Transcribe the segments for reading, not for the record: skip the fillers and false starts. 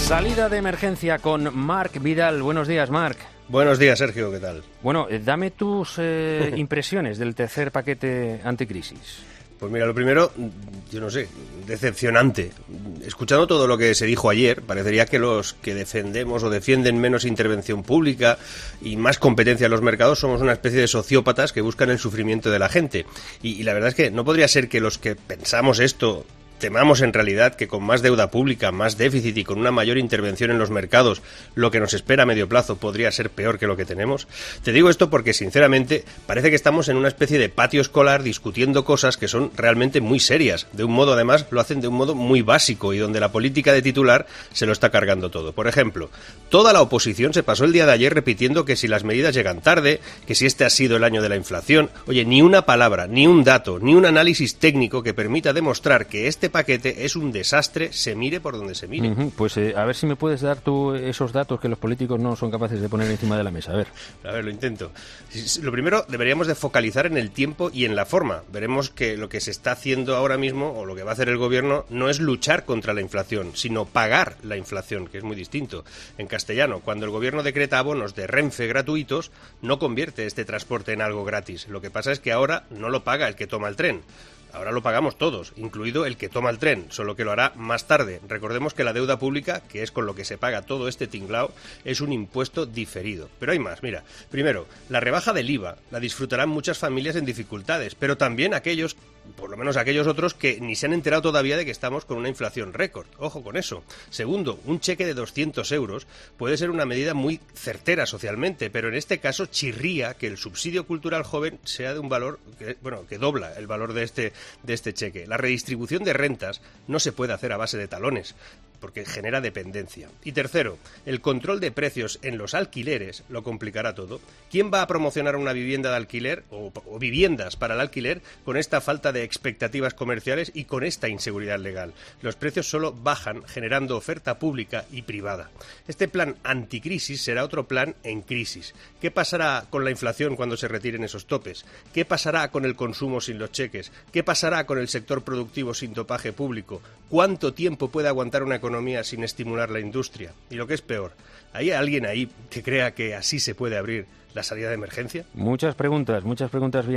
Salida de emergencia con Marc Vidal. Buenos días, Marc. Buenos días, Sergio, ¿qué tal? Bueno, dame tus impresiones del tercer paquete anticrisis. Pues mira, lo primero, yo no sé, decepcionante. Escuchando todo lo que se dijo ayer, parecería que los que defendemos o defienden menos intervención pública y más competencia en los mercados somos una especie de sociópatas que buscan el sufrimiento de la gente. Y la verdad es que no podría ser que los que pensamos esto temamos en realidad que con más deuda pública, más déficit y con una mayor intervención en los mercados, lo que nos espera a medio plazo podría ser peor que lo que tenemos. Te digo esto porque, sinceramente, parece que estamos en una especie de patio escolar discutiendo cosas que son realmente muy serias. De un modo, además, lo hacen de un modo muy básico y donde la política de titular se lo está cargando todo. Por ejemplo, toda la oposición se pasó el día de ayer repitiendo que si las medidas llegan tarde, que si este ha sido el año de la inflación. Oye, ni una palabra, ni un dato, ni un análisis técnico que permita demostrar que este paquete es un desastre, se mire por donde se mire. Pues a ver si me puedes dar tú esos datos que los políticos no son capaces de poner encima de la mesa. A ver, lo intento. Lo primero, deberíamos de focalizar en el tiempo y en la forma. Veremos que lo que se está haciendo ahora mismo, o lo que va a hacer el gobierno, no es luchar contra la inflación, sino pagar la inflación, que es muy distinto. En castellano, cuando el gobierno decreta abonos de Renfe gratuitos, no convierte este transporte en algo gratis. Lo que pasa es que ahora no lo paga el que toma el tren. Ahora lo pagamos todos, incluido el que toma el tren, solo que lo hará más tarde. Recordemos que la deuda pública, que es con lo que se paga todo este tinglao, es un impuesto diferido. Pero hay más, mira. Primero, la rebaja del IVA la disfrutarán muchas familias en dificultades, pero también aquellos, por lo menos aquellos otros, que ni se han enterado todavía de que estamos con una inflación récord. Ojo con eso. Segundo, un cheque de 200 euros puede ser una medida muy certera socialmente, pero en este caso chirría que el subsidio cultural joven sea de un valor que dobla el valor de este cheque. La redistribución de rentas no se puede hacer a base de talones, porque genera dependencia. Y tercero, el control de precios en los alquileres lo complicará todo. ¿Quién va a promocionar una vivienda de alquiler o viviendas para el alquiler con esta falta de expectativas comerciales y con esta inseguridad legal? Los precios solo bajan generando oferta pública y privada. Este plan anticrisis será otro plan en crisis. ¿Qué pasará con la inflación cuando se retiren esos topes? ¿Qué pasará con el consumo sin los cheques? ¿Qué pasará con el sector productivo sin dopaje público? ¿Cuánto tiempo puede aguantar una economía sin estimular la industria? Y lo que es peor, ¿hay alguien ahí que crea que así se puede abrir la salida de emergencia? Muchas preguntas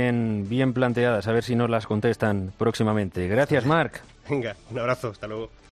bien planteadas. A ver si nos las contestan próximamente. Gracias, Marc. Venga, un abrazo, hasta luego.